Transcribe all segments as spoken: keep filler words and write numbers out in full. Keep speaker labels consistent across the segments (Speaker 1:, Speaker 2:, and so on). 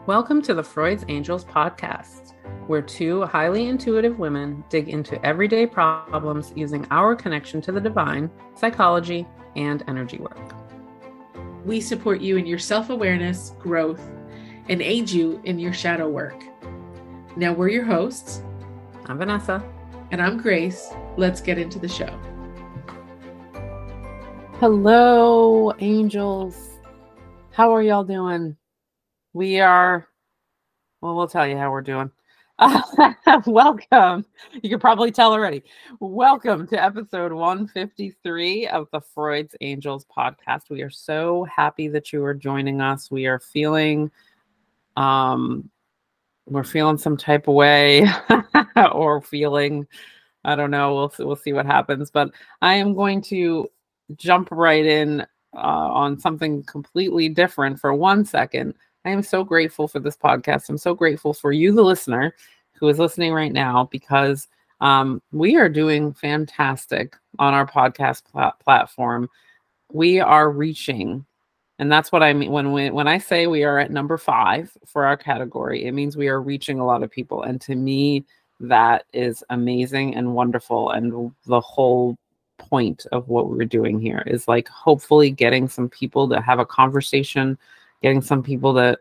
Speaker 1: Welcome to the Freud's Angels podcast, where two highly intuitive women dig into everyday problems using our connection to the divine, psychology, and energy work.
Speaker 2: We support you in your self-awareness, growth, and aid you in your shadow work. Now we're your hosts.
Speaker 1: I'm Vanessa.
Speaker 2: And I'm Grace. Let's get into the show.
Speaker 1: Hello, angels. How are y'all doing? We are, well, we'll tell you how we're doing. Uh, welcome. You can probably tell already. Welcome to episode one fifty-three of the Freud's Angels podcast. We are so happy that you are joining us. We are feeling, um, we're feeling some type of way or feeling, I don't know. We'll, we'll see what happens, but I am going to jump right in uh, on something completely different for one second. I am so grateful for this podcast. I'm so grateful for you, the listener, who is listening right now, because um, we are doing fantastic on our podcast pl- platform. We are reaching, and that's what I mean when we, when I say we are at number five for our category. It means we are reaching a lot of people, and to me, that is amazing and wonderful. And the whole point of what we're doing here is like hopefully getting some people to have a conversation, getting some people to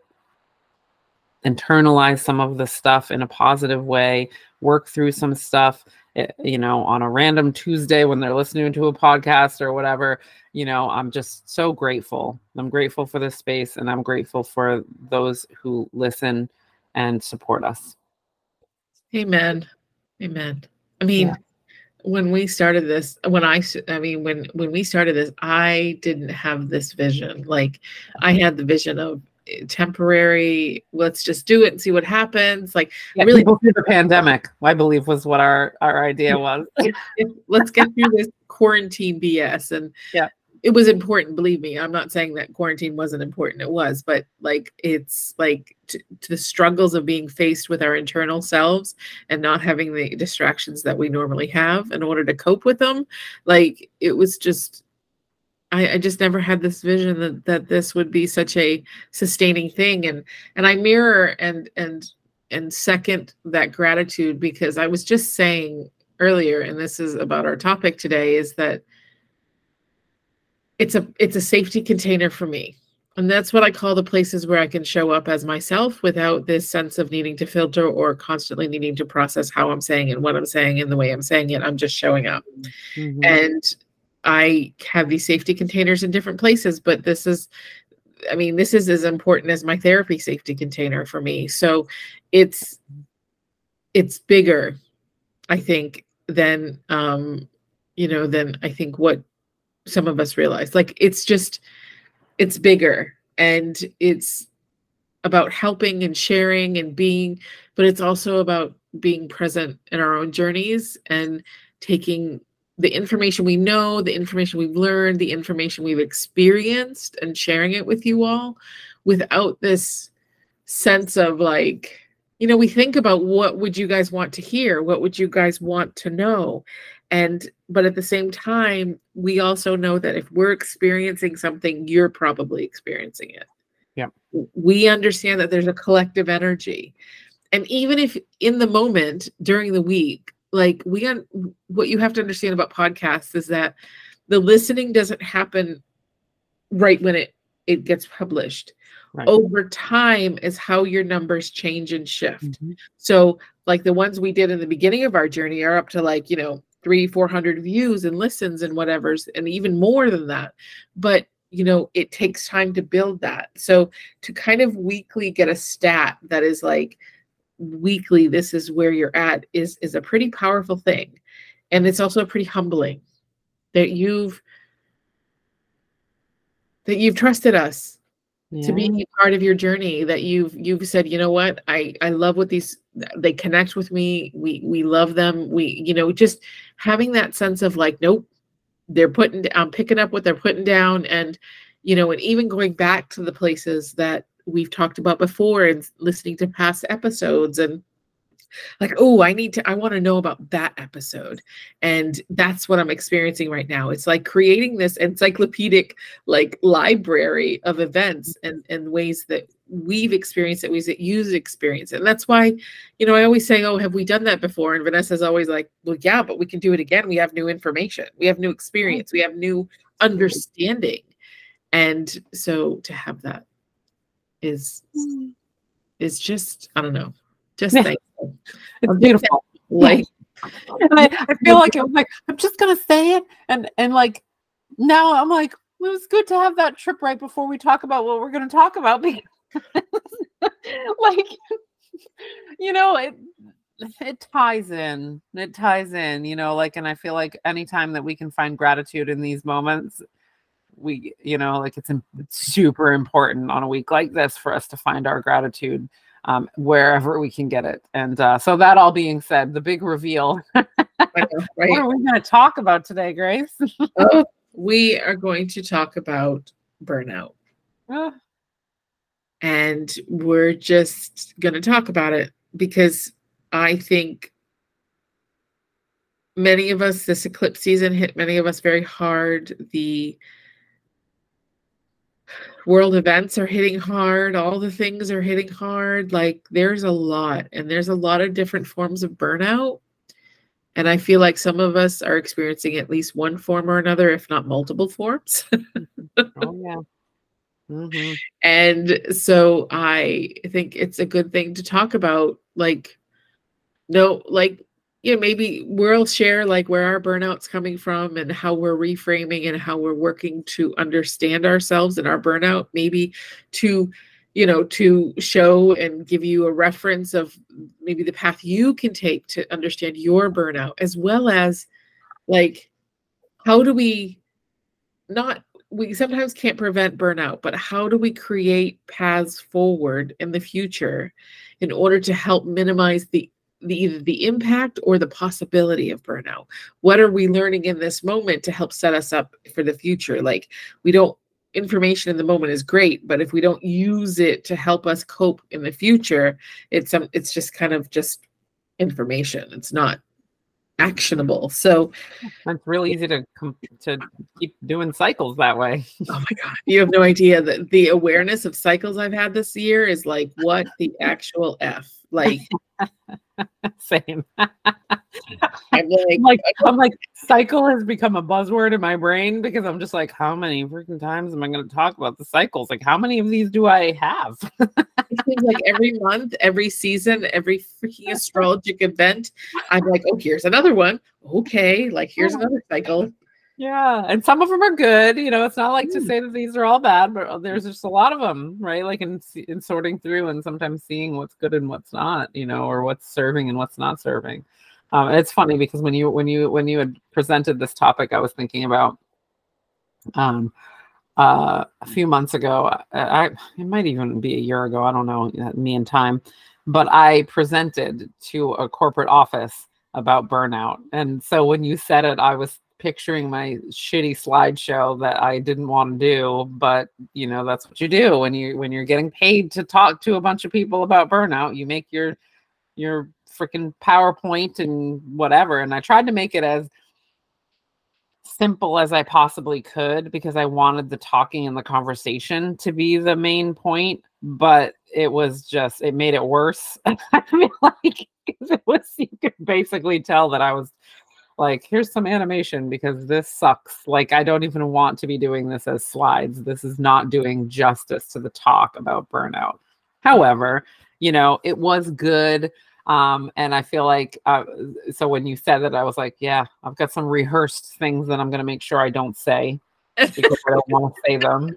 Speaker 1: internalize some of the stuff in a positive way, work through some stuff, you know, on a random Tuesday when they're listening to a podcast or whatever. You know, I'm just so grateful. I'm grateful for this space, and I'm grateful for those who listen and support us.
Speaker 2: Amen. Amen. I mean, yeah. When we started this, when I, I mean, when, when we started this, I didn't have this vision. Like I had the vision of temporary, let's just do it and see what happens. Like
Speaker 1: yeah, really through the pandemic, I believe was what our, our idea was.
Speaker 2: If, if, let's get through this quarantine B S. And
Speaker 1: yeah,
Speaker 2: it was important. Believe me, I'm not saying that quarantine wasn't important. It was, but like, it's like to, to the struggles of being faced with our internal selves and not having the distractions that we normally have in order to cope with them. Like it was just, I, I just never had this vision that, that this would be such a sustaining thing. And, and I mirror and, and, and second that gratitude, because I was just saying earlier, and this is about our topic today, is that It's a it's a safety container for me. And that's what I call the places where I can show up as myself without this sense of needing to filter or constantly needing to process how I'm saying and what I'm saying and the way I'm saying it. I'm just showing up. Mm-hmm. And I have these safety containers in different places, but this is, I mean, this is as important as my therapy safety container for me. So it's, it's bigger, I think, than, um, you know, than I think what some of us realize. Like it's just, it's bigger, and it's about helping and sharing and being, but it's also about being present in our own journeys and taking the information we know, the information we've learned, the information we've experienced, and sharing it with you all without this sense of like, you know, we think about what would you guys want to hear? What would you guys want to know? And, but at the same time, we also know that if we're experiencing something, you're probably experiencing it.
Speaker 1: Yeah.
Speaker 2: We understand that there's a collective energy. And even if in the moment during the week, like we, un- what you have to understand about podcasts is that the listening doesn't happen right when it, it gets published. Right. Over time is how your numbers change and shift. Mm-hmm. So like the ones we did in the beginning of our journey are up to like, you know, three, four hundred views and listens and whatever's, and even more than that. But, you know, it takes time to build that. So to kind of weekly get a stat that is like weekly, this is where you're at is, is a pretty powerful thing. And it's also pretty humbling that you've, that you've trusted us. Yeah. To be part of your journey, that you've you've said, you know what, I I love what these, they connect with me, we we love them, we, you know, just having that sense of like, nope, they're putting, I'm picking up what they're putting down. And you know, and even going back to the places that we've talked about before and listening to past episodes and like, oh, I need to, I want to know about that episode. And that's what I'm experiencing right now. It's like creating this encyclopedic like library of events and, and ways that we've experienced it, we use experience it. And that's why, you know, I always say, oh, have we done that before? And Vanessa's always like, well, yeah, but we can do it again. We have new information. We have new experience. We have new understanding. And so to have that is, is just, I don't know, just
Speaker 1: Yeah.
Speaker 2: thankful.
Speaker 1: It's beautiful.
Speaker 2: Like,
Speaker 1: and I, I feel like it was like, I'm just going to say it. And, and like, now I'm like, well, it was good to have that trip right before we talk about what we're going to talk about. Because like, you know, it, it ties in, it ties in, you know, like, and I feel like anytime that we can find gratitude in these moments, we, you know, like it's, it's super important on a week like this for us to find our gratitude um, wherever we can get it. And uh, so that all being said, the big reveal,
Speaker 2: I know, right?
Speaker 1: What are we going to talk about today, Grace?
Speaker 2: Oh, we are going to talk about burnout.
Speaker 1: Oh.
Speaker 2: And we're just going to talk about it because I think many of us, this eclipse season hit many of us very hard. The world events are hitting hard. All the things are hitting hard. Like there's a lot, and there's a lot of different forms of burnout. And I feel like some of us are experiencing at least one form or another, if not multiple forms.
Speaker 1: Oh, yeah. Mm-hmm.
Speaker 2: And so I think it's a good thing to talk about, like, no, like, you know, maybe we'll share like where our burnout's coming from and how we're reframing and how we're working to understand ourselves and our burnout, maybe to, you know, to show and give you a reference of maybe the path you can take to understand your burnout, as well as like, how do we not, we sometimes can't prevent burnout, but how do we create paths forward in the future in order to help minimize the, the either the impact or the possibility of burnout? What are we learning in this moment to help set us up for the future? Like, we don't, information in the moment is great, but if we don't use it to help us cope in the future, it's um, it's just kind of just information. It's not actionable. So
Speaker 1: it's really easy to com- to keep doing cycles that way.
Speaker 2: Oh my God, you have no idea that the awareness of cycles I've had this year is like, what the actual F? Like,
Speaker 1: same.
Speaker 2: I'm like,
Speaker 1: like, I'm like, cycle has become a buzzword in my brain because I'm just like, how many freaking times am I going to talk about the cycles? Like, how many of these do I have?
Speaker 2: It seems like every month, every season, every freaking astrologic event, I'm like, oh, here's another one. Okay, like here's another cycle.
Speaker 1: Yeah, and some of them are good. You know, it's not like mm. to say that these are all bad, but there's just a lot of them, right? Like in in sorting through and sometimes seeing what's good and what's not, you know, or what's serving and what's not serving. Um, and it's funny because when you when you when you had presented this topic, I was thinking about um, uh, a few months ago. I, I it might even be a year ago. I don't know, me and time, but I presented to a corporate office about burnout, and so when you said it, I was picturing my shitty slideshow that I didn't want to do, but you know, that's what you do when you when you're getting paid to talk to a bunch of people about burnout. You make your your freaking PowerPoint and whatever. And I tried to make it as simple as I possibly could because I wanted the talking and the conversation to be the main point, but it was just, it made it worse. I feel like it was, you could basically tell that I was like, here's some animation because this sucks. Like, I don't even want to be doing this as slides. This is not doing justice to the talk about burnout. However, you know, it was good. Um, and I feel like, uh, so when you said that, I was like, yeah, I've got some rehearsed things that I'm going to make sure I don't say because I don't want to say them.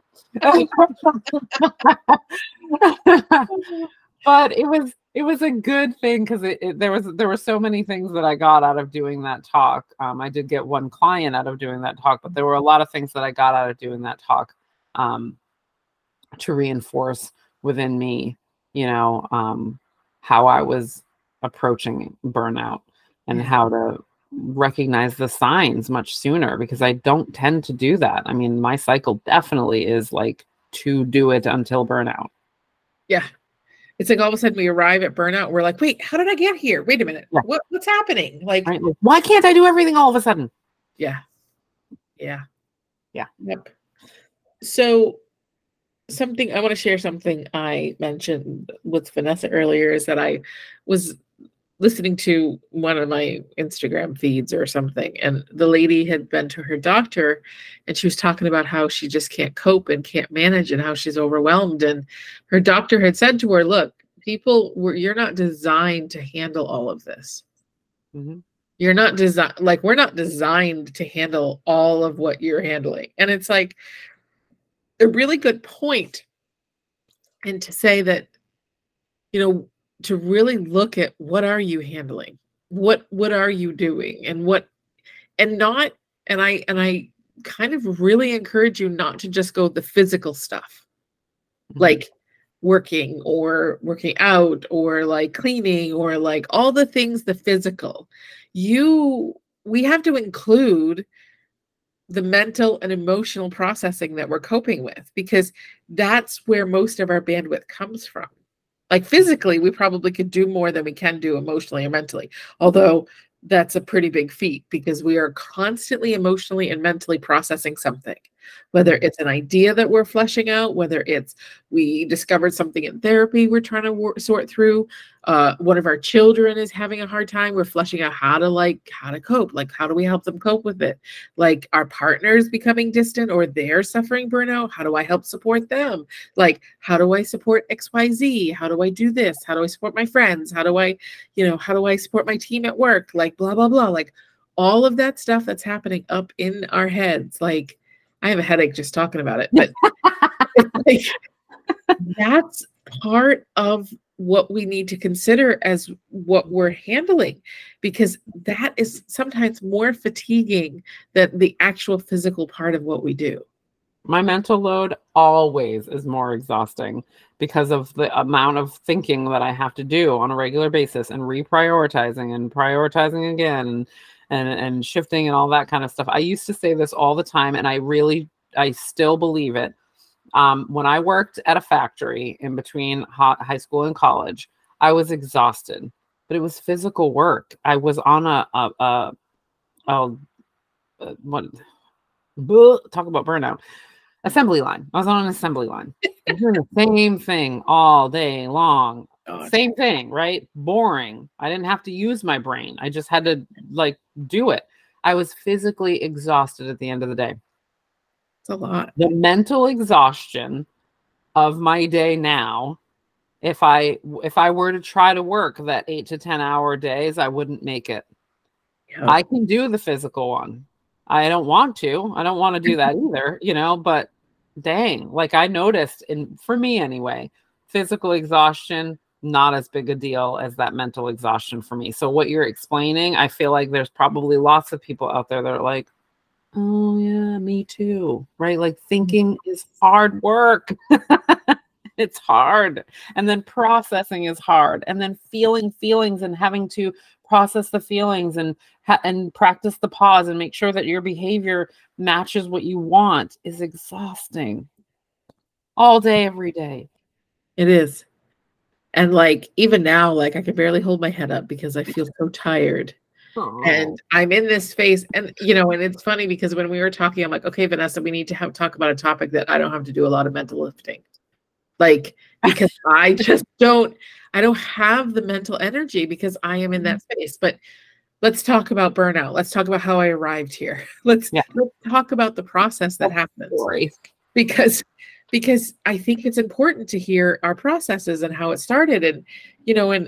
Speaker 1: But it was, it was a good thing because it, it, there was there were so many things that I got out of doing that talk. Um, I did get one client out of doing that talk, but there were a lot of things that I got out of doing that talk um, to reinforce within me, you know, um, how I was approaching burnout and how to recognize the signs much sooner because I don't tend to do that. I mean, my cycle definitely is like to do it until burnout.
Speaker 2: Yeah. It's like all of a sudden we arrive at burnout. We're like, wait, how did I get here? Wait a minute. Yeah. What, what's happening? Like,
Speaker 1: right. Why can't I do everything all of a sudden?
Speaker 2: Yeah. Yeah.
Speaker 1: Yeah.
Speaker 2: Yep. So something I want to share something I mentioned with Vanessa earlier is that I was listening to one of my Instagram feeds or something, and the lady had been to her doctor and she was talking about how she just can't cope and can't manage and how she's overwhelmed. And her doctor had said to her, look, people were you're not designed to handle all of this.
Speaker 1: Mm-hmm.
Speaker 2: You're not designed, like, we're not designed to handle all of what you're handling. And it's like a really good point. And to say that, you know, to really look at what are you handling? What what are you doing? And what and not and I and I kind of really encourage you not to just go the physical stuff. Mm-hmm. Like working or working out or like cleaning or like all the things, the physical. You we have to include the mental and emotional processing that we're coping with, because that's where most of our bandwidth comes from. Like physically, we probably could do more than we can do emotionally or mentally, although that's a pretty big feat because we are constantly emotionally and mentally processing something, whether it's an idea that we're fleshing out, whether it's we discovered something in therapy we're trying to wor- sort through. Uh, one of our children is having a hard time. We're fleshing out how to like how to cope. Like, how do we help them cope with it? Like, our partner's becoming distant or they're suffering burnout. How do I help support them? Like, how do I support X Y Z? How do I do this? How do I support my friends? How do I, you know, how do I support my team at work? Like, blah, blah, blah. Like, all of that stuff that's happening up in our heads. Like, I have a headache just talking about it, but like, that's part of what we need to consider as what we're handling, because that is sometimes more fatiguing than the actual physical part of what we do.
Speaker 1: My mental load always is more exhausting because of the amount of thinking that I have to do on a regular basis and reprioritizing and prioritizing again and, and, and shifting and all that kind of stuff. I used to say this all the time, and I really, I still believe it. Um, when I worked at a factory in between high school and college, I was exhausted, but it was physical work. I was on a, a, a, a, a what, talk about burnout, assembly line. I was on an assembly line. I was doing the same thing all day long. God. Same thing, right? Boring. I didn't have to use my brain. I just had to like do it. I was physically exhausted at the end of the day.
Speaker 2: It's a lot.
Speaker 1: The mental exhaustion of my day now, if I if I were to try to work that eight to ten hour days, I wouldn't make it. Yep. I can do the physical one. I don't want to. I don't want to do that either, you know, but dang, like I noticed, in for me anyway, physical exhaustion, not as big a deal as that mental exhaustion for me. So what you're explaining, I feel like there's probably lots of people out there that are like, oh yeah, me too, right? Like thinking is hard work. It's hard. And then processing is hard. And then feeling feelings and having to process the feelings and ha- and practice the pause and make sure that your behavior matches what you want is exhausting. All day, every day.
Speaker 2: It is. And like, even now, like I can barely hold my head up because I feel so tired. Aww. And I'm in this phase, and you know, and it's funny because when we were talking, I'm like, okay, Vanessa, we need to have talk about a topic that I don't have to do a lot of mental lifting. Like, because I just don't, I don't have the mental energy because I am in that space. But let's talk about burnout. Let's talk about how I arrived here. Let's, yeah. let's talk about the process that happens. Story. Because because I think it's important to hear our processes and how it started. And, you know, and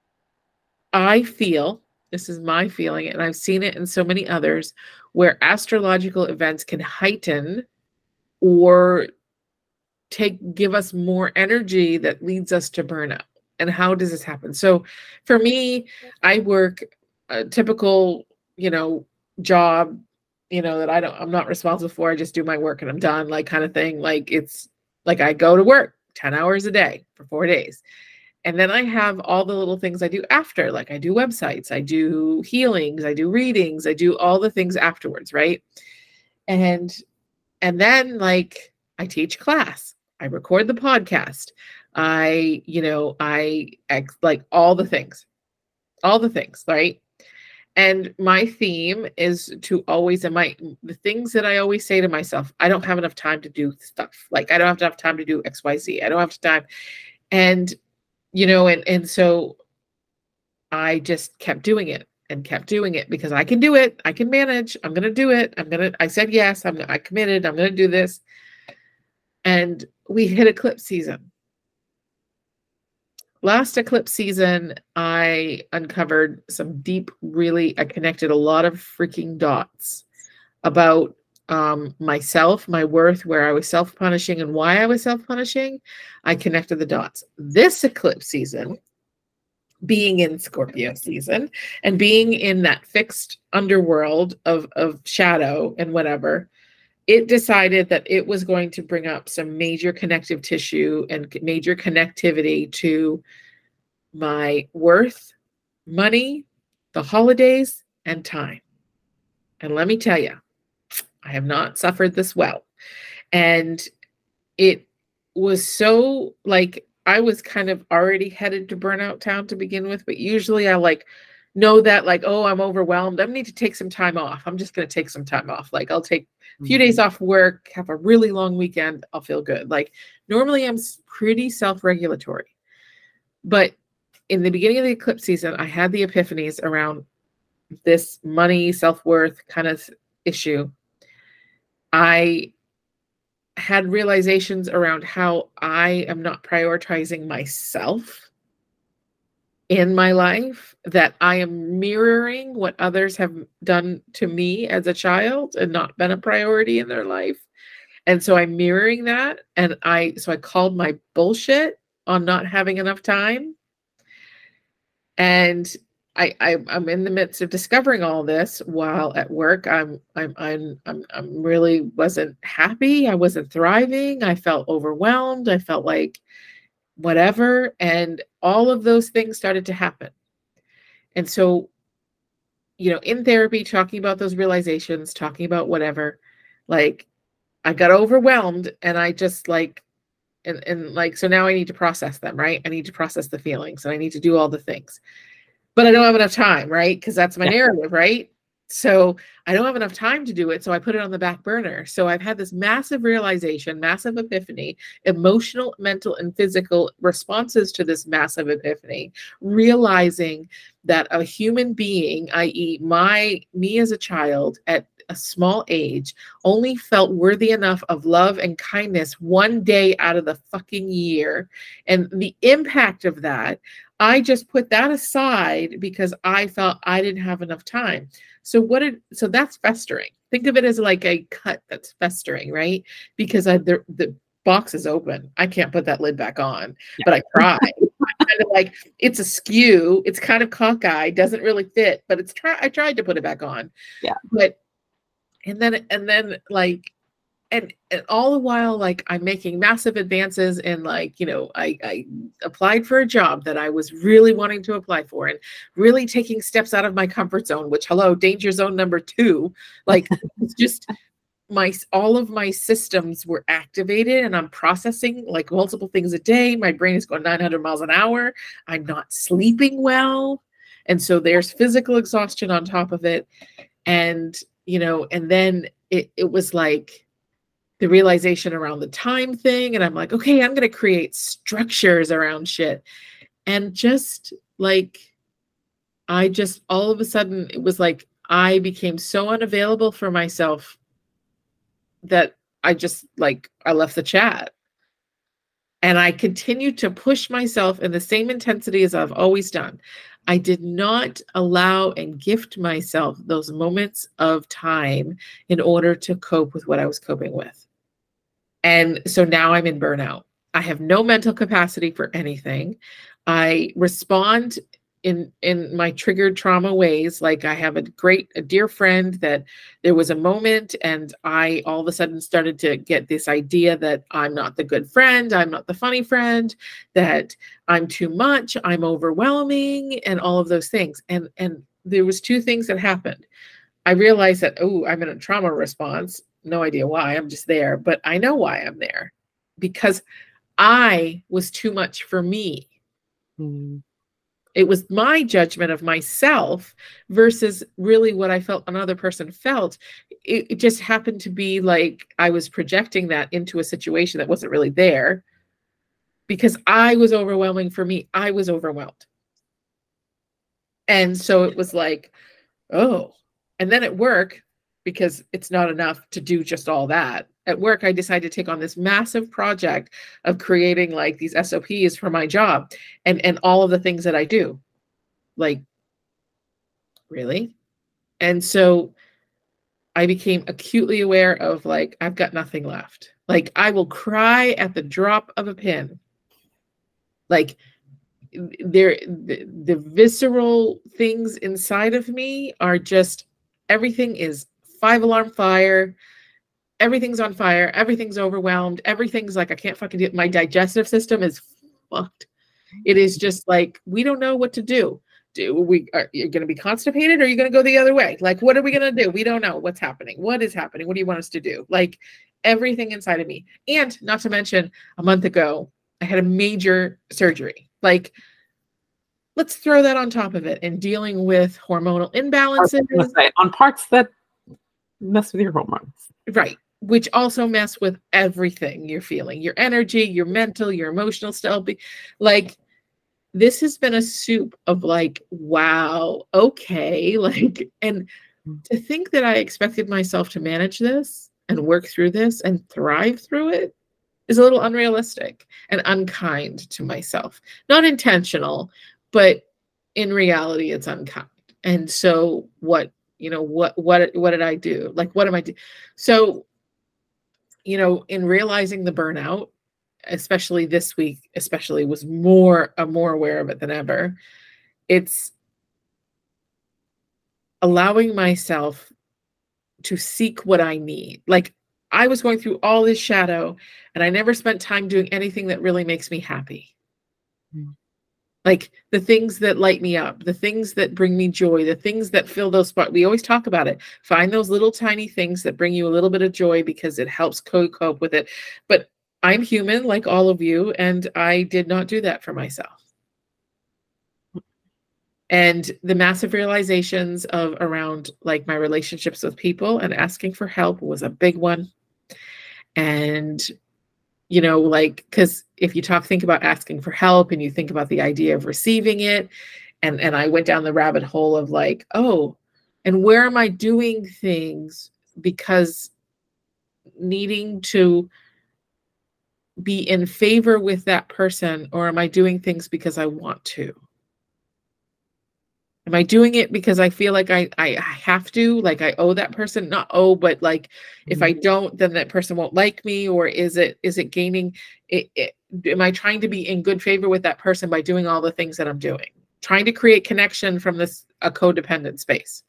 Speaker 2: I feel, this is my feeling, and I've seen it in so many others, where astrological events can heighten or take give us more energy that leads us to burnout. And how does this happen? So for me, I work a typical, you know, job, you know, that I don't, I'm not responsible for. I just do my work and I'm done, like kind of thing. Like it's like I go to work ten hours a day for four days. And then I have all the little things I do after, like I do websites, I do healings, I do readings, I do all the things afterwards, right? And and then like I teach class, I record the podcast, I, you know, I like all the things, all the things, right? And my theme is to always, and my, the things that I always say to myself, I don't have enough time to do stuff. Like I don't have enough time to do X, Y, Z. I don't have time. And, you know, and, and so I just kept doing it and kept doing it because I can do it. I can manage. I'm going to do it. I'm going to, I said, yes, I'm, I committed. I'm going to do this. And we hit eclipse season. Last eclipse season, I uncovered some deep, really, I connected a lot of freaking dots about um, myself, my worth, where I was self-punishing and why I was self-punishing. I connected the dots. This eclipse season, being in Scorpio season and being in that fixed underworld of, of shadow and whatever, it decided that it was going to bring up some major connective tissue and major connectivity to my worth, money, the holidays, and time. And let me tell you, I have not suffered this well. And it was so like, I was kind of already headed to burnout town to begin with, but usually I like know that like, oh, I'm overwhelmed. I need to take some time off. I'm just going to take some time off. Like I'll take a few days off work, have a really long weekend. I'll feel good. Like normally I'm pretty self-regulatory, but in the beginning of the eclipse season, I had the epiphanies around this money, self-worth kind of issue. I had realizations around how I am not prioritizing myself in my life, that I am mirroring what others have done to me as a child and not been a priority in their life. And so I'm mirroring that. And I, so I called my bullshit on not having enough time. And I, I I'm in the midst of discovering all this while at work. I'm I'm I'm I'm I'm really wasn't happy. I wasn't thriving. I felt overwhelmed. I felt like whatever. And all of those things started to happen. And so, you know, in therapy, talking about those realizations, talking about whatever, like I got overwhelmed and I just like and and like so now I need to process them, right? I need to process the feelings and I need to do all the things. But I don't have enough time, right? Because that's my yeah. narrative, right? So I don't have enough time to do it. So I put it on the back burner. So I've had this massive realization, massive epiphany, emotional, mental, and physical responses to this massive epiphany, realizing that a human being, that is my, me as a child at a small age, only felt worthy enough of love and kindness one day out of the fucking year. And the impact of that, I just put that aside because I felt I didn't have enough time. So what did, so that's festering. Think of it as like a cut that's festering, right? Because I, the, the box is open. I can't put that lid back on, yeah. but I try. I'm kind of like, it's askew. It's kind of cockeyed, doesn't really fit, but it's try. I tried to put it back on.
Speaker 1: Yeah.
Speaker 2: But, and then, and then like, And, and all the while, like I'm making massive advances and like, you know, I, I applied for a job that I was really wanting to apply for and really taking steps out of my comfort zone, which hello, danger zone number two, like it's just my, all of my systems were activated and I'm processing like multiple things a day. My brain is going nine hundred miles an hour. I'm not sleeping well. And so there's physical exhaustion on top of it. And, you know, and then it, it was like, the realization around the time thing. And I'm like, okay, I'm going to create structures around shit. And just like, I just, all of a sudden, it was like, I became so unavailable for myself that I just like, I left the chat. And I continued to push myself in the same intensity as I've always done. I did not allow and gift myself those moments of time in order to cope with what I was coping with. And so now I'm in burnout. I have no mental capacity for anything. I respond in, in my triggered trauma ways. Like I have a great, a dear friend that there was a moment and I all of a sudden started to get this idea that I'm not the good friend. I'm not the funny friend, that I'm too much. I'm overwhelming and all of those things. And, and there was two things that happened. I realized that, oh, I'm in a trauma response. No idea why, I'm just there, but I know why I'm there because I was too much for me.
Speaker 1: Mm.
Speaker 2: It was my judgment of myself versus really what I felt another person felt. It, it just happened to be like I was projecting that into a situation that wasn't really there because I was overwhelming for me. I was overwhelmed. And so it was like, oh, and then at work, because it's not enough to do just all that. At work, I decided to take on this massive project of creating like these S O Ps for my job and, and all of the things that I do. Like, really? And so I became acutely aware of like, I've got nothing left. Like, I will cry at the drop of a pin. Like, there, the, the visceral things inside of me are just, everything is five alarm fire. Everything's on fire. Everything's overwhelmed. Everything's like, I can't fucking do it. My digestive system is fucked. It is just like, we don't know what to do. Do we, are you going to be constipated or are you going to go the other way? Like, what are we going to do? We don't know what's happening. What is happening? What do you want us to do? Like, everything inside of me. And not to mention, a month ago, I had a major surgery. Like, let's throw that on top of it and dealing with hormonal imbalances.
Speaker 1: Say, on parts that mess with your hormones.
Speaker 2: Right. Which also mess with everything you're feeling, your energy, your mental, your emotional stuff. Like, this has been a soup of like, wow, okay. Like, and to think that I expected myself to manage this and work through this and thrive through it is a little unrealistic and unkind to myself. Not intentional, but in reality, it's unkind. And so what, you know, what, what, what did I do? Like, what am I doing? So, you know, in realizing the burnout, especially this week, especially was more, I'm more aware of it than ever. It's allowing myself to seek what I need. Like, I was going through all this shadow and I never spent time doing anything that really makes me happy. Mm. Like the things that light me up, the things that bring me joy, the things that fill those spots. We always talk about it. Find those little tiny things that bring you a little bit of joy because it helps cope with it. But I'm human like all of you, and I did not do that for myself. And the massive realizations of around like my relationships with people and asking for help was a big one. And you know, like, because if you talk, think about asking for help and you think about the idea of receiving it. And, and I went down the rabbit hole of like, oh, and where am I doing things because needing to be in favor with that person, or am I doing things because I want to? Am I doing it because I feel like I, I have to, like I owe that person? Not owe, but like mm-hmm. if I don't, then that person won't like me. Or is it, is it gaining, it, it, am I trying to be in good favor with that person by doing all the things that I'm doing? Trying to create connection from this, a codependent space.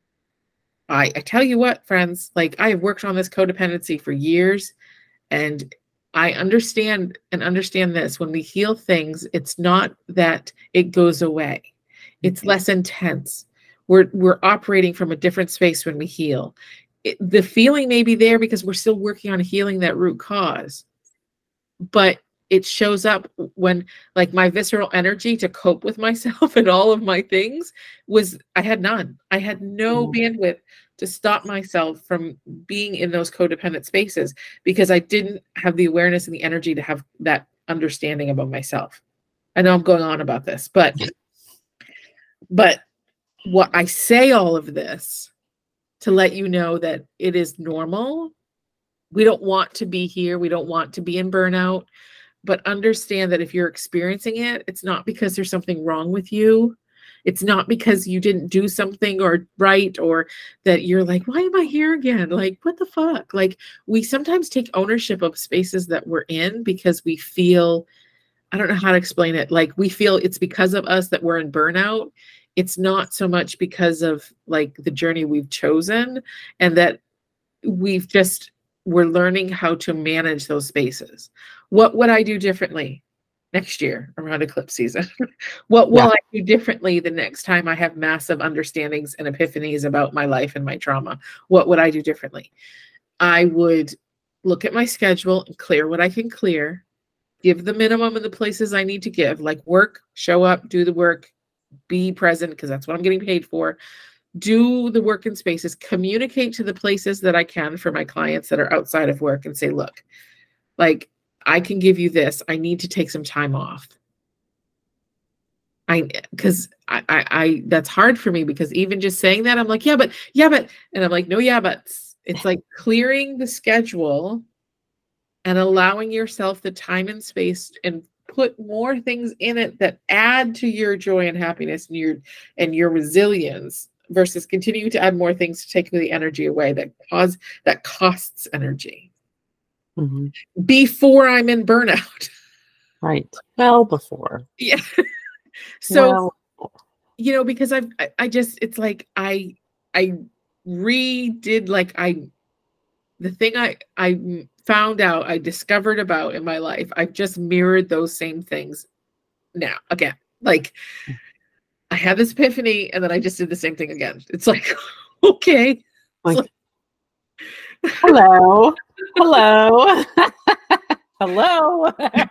Speaker 2: I, I tell you what, friends, like I have worked on this codependency for years, and I understand and understand this. When we heal things, it's not that it goes away. It's less intense. We're, we're operating from a different space when we heal. It, the feeling may be there because we're still working on healing that root cause, but it shows up when like my visceral energy to cope with myself and all of my things was, I had none. I had no mm-hmm. bandwidth to stop myself from being in those codependent spaces because I didn't have the awareness and the energy to have that understanding about myself. I know I'm going on about this, but But what I say all of this to let you know that it is normal. We don't want to be here. We don't want to be in burnout, but understand that if you're experiencing it, it's not because there's something wrong with you. It's not because you didn't do something or right, or that you're like, why am I here again? Like, what the fuck? Like, we sometimes take ownership of spaces that we're in because we feel, I don't know how to explain it. Like, we feel it's because of us that we're in burnout. It's not so much because of like the journey we've chosen, and that we've just, we're learning how to manage those spaces. What would I do differently next year around eclipse season? What will yeah. I do differently the next time I have massive understandings and epiphanies about my life and my trauma? What would I do differently? I would look at my schedule and clear what I can clear, give the minimum of the places I need to give, like work, show up, do the work, be present because that's what I'm getting paid for. Do the work in spaces, communicate to the places that I can for my clients that are outside of work and say, look, like, I can give you this. I need to take some time off. I, because I, I, I, that's hard for me because even just saying that, I'm like, yeah, but, yeah, but, and I'm like, no, yeah, but it's like clearing the schedule and allowing yourself the time and space and put more things in it that add to your joy and happiness and your, and your resilience versus continuing to add more things to take the energy away that cause, that costs energy
Speaker 1: Mm-hmm.
Speaker 2: before I'm in burnout.
Speaker 1: Right. Well, before.
Speaker 2: Yeah. So,
Speaker 1: well,
Speaker 2: you know, because I've, I, I just, it's like, I, I redid like I, the thing I, I found out, I discovered about in my life, I've just mirrored those same things now again. Like I had this epiphany and then I just did the same thing again. It's like, okay.
Speaker 1: like,
Speaker 2: like,
Speaker 1: hello, hello, hello.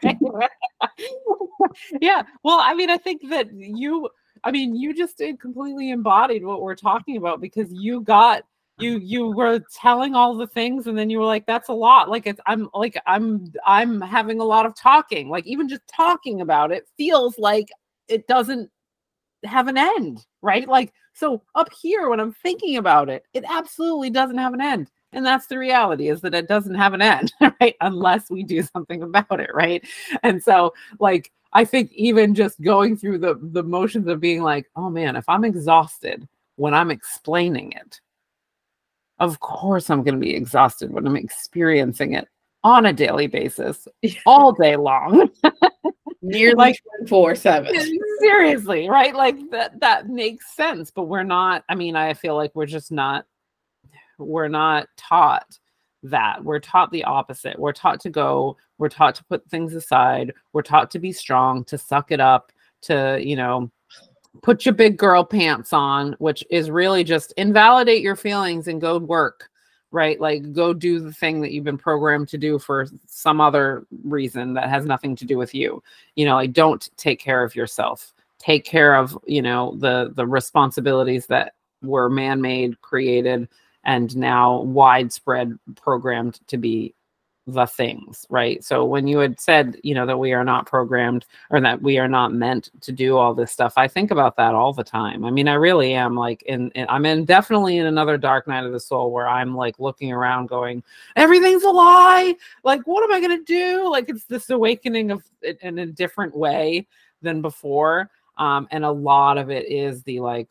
Speaker 1: Yeah. Well, I mean, I think that you, I mean, you just did completely embodied what we're talking about because you got, you, you were telling all the things and then you were like, that's a lot. Like it's, I'm like, I'm, I'm having a lot of talking, like even just talking about it feels like it doesn't have an end, right? Like, so up here, when I'm thinking about it, it absolutely doesn't have an end. And that's the reality, is that it doesn't have an end, right? Unless we do something about it, right? And so, like, I think even just going through the, the motions of being like, oh man, if I'm exhausted when I'm explaining it, of course I'm going to be exhausted when I'm experiencing it on a daily basis, all day long.
Speaker 2: Nearly
Speaker 1: like
Speaker 2: twenty-four seven.
Speaker 1: Seriously, right? Like that, that makes sense, but we're not, I mean, I feel like we're just not, we're not taught that. We're taught the opposite. We're taught to go, we're taught to put things aside. We're taught to be strong, to suck it up, to, you know, put your big girl pants on, which is really just invalidate your feelings and go work, right? Like go do the thing that you've been programmed to do for some other reason that has nothing to do with you. You know, like don't take care of yourself. Take care of, you know, the, the responsibilities that were man-made, created, and now widespread programmed to be the things, right? So when you had said, you know, that we are not programmed or that we are not meant to do all this stuff, I think about that all the time. I mean, I really am like in, in I'm in definitely in another dark night of the soul where I'm like looking around going, everything's a lie. Like, what am I going to do? Like, it's this awakening of it in a different way than before. Um, and a lot of it is the, like,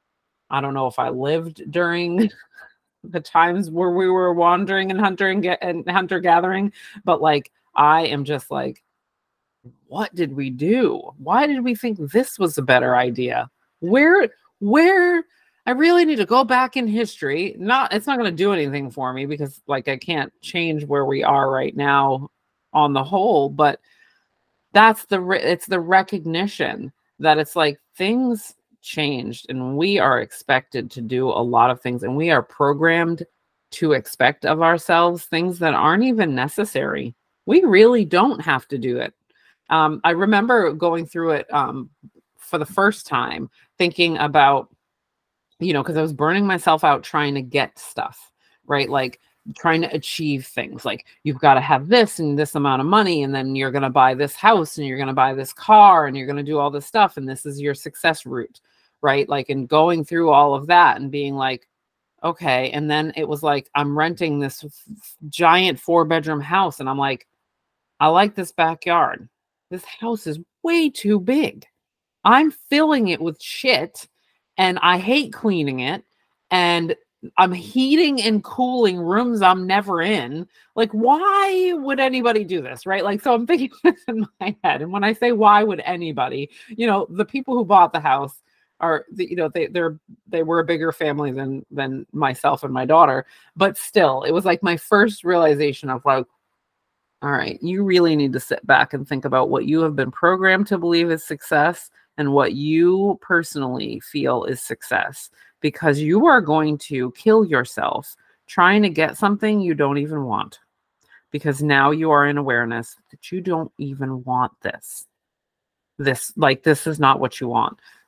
Speaker 1: I don't know if I lived during the times where we were wandering and hunting and hunter gathering, but like, I am just like, what did we do? Why did we think this was a better idea? Where, where, I really need to go back in history. Not, it's not going to do anything for me because like, I can't change where we are right now on the whole, but that's the, it's the recognition that it's like things changed and we are expected to do a lot of things and we are programmed to expect of ourselves things that aren't even necessary. We really don't have to do it. Um, I remember going through it um, for the first time, thinking about, you know, because I was burning myself out trying to get stuff, right? Like trying to achieve things. Like you've got to have this and this amount of money, and then you're going to buy this house and you're going to buy this car and you're going to do all this stuff. And this is your success route, right? Like, and going through all of that and being like, okay. And then it was like, I'm renting this f- giant four bedroom house. And I'm like, I like this backyard. This house is way too big. I'm filling it with shit and I hate cleaning it. And I'm heating and cooling rooms I'm never in. Like, why would anybody do this? Right? Like, so I'm thinking this in my head. And when I say, why would anybody, you know, the people who bought the house are, you know, they, they're, they were a bigger family than, than myself and my daughter, but still it was like my first realization of like, all right, you really need to sit back and think about what you have been programmed to believe is success and what you personally feel is success, because you are going to kill yourself trying to get something you don't even want, because now you are in awareness that you don't even want this. This, like, this is not what you want.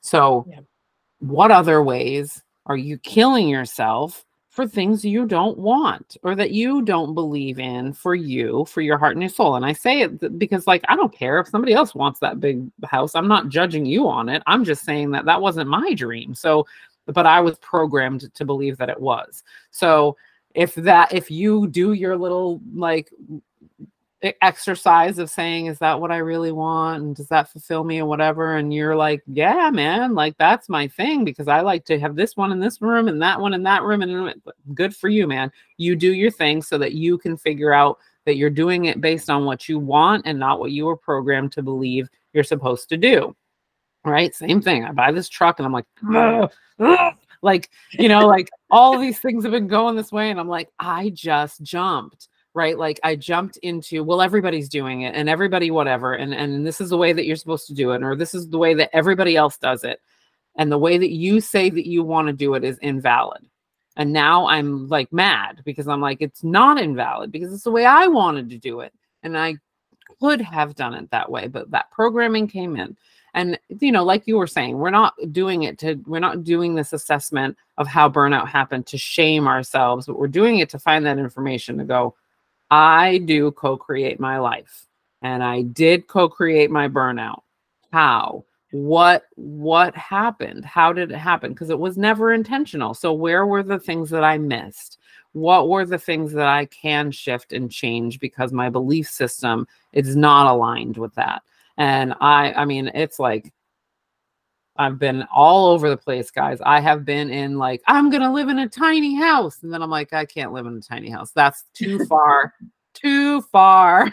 Speaker 1: So
Speaker 2: Yeah.
Speaker 1: what other ways are you killing yourself for things you don't want or that you don't believe in for you, for your heart and your soul? And I say it because, like, I don't care if somebody else wants that big house. I'm not judging you on it. I'm just saying that that wasn't my dream. So, but I was programmed to believe that it was. So if that, if you do your little like exercise of saying, is that what I really want? And does that fulfill me or whatever? And you're like, yeah, man, like that's my thing because I like to have this one in this room and that one in that room. And good for you, man. You do your thing so that you can figure out that you're doing it based on what you want and not what you were programmed to believe you're supposed to do. Right? Same thing. I buy this truck and I'm like, ugh, ugh. Like, you know, like all of these things have been going this way. And I'm like, I just jumped. Right? Like I jumped into, well, everybody's doing it and everybody, whatever. And, and this is the way that you're supposed to do it. Or this is the way that everybody else does it. And the way that you say that you want to do it is invalid. And now I'm like mad because I'm like, it's not invalid because it's the way I wanted to do it. And I could have done it that way, but that programming came in. And, you know, like you were saying, we're not doing it to, we're not doing this assessment of how burnout happened to shame ourselves, but we're doing it to find that information to go, I do co-create my life and I did co-create my burnout. How? What, what happened? How did it happen? Because it was never intentional. So where were the things that I missed? What were the things that I can shift and change because my belief system is not aligned with that? And I, I mean, it's like, I've been all over the place, guys. I have been in like, I'm going to live in a tiny house. And then I'm like, I can't live in a tiny house. That's too far, too far.